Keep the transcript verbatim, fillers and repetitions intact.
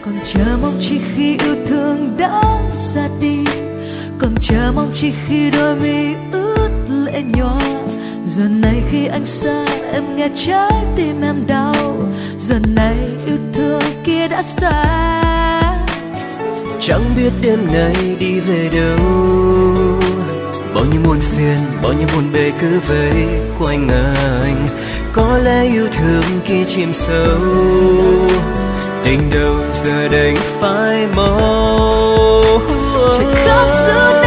còn chờ mong chỉ khi yêu thương đã ra đi, còn chờ mong chỉ khi đôi mi ướt lệ nhòa. Giờ này khi anh xa em nghe trái tim em đau, giờ này yêu thương kia đã xa. Chẳng biết đêm nay đi về đâu, bao nhiêu muôn phiền, bao nhiêu muôn bề cứ vây quanh anh. Có lẽ yêu thương kia chìm sâu, tình đâu giờ đành phai màu. Trời khóc giữa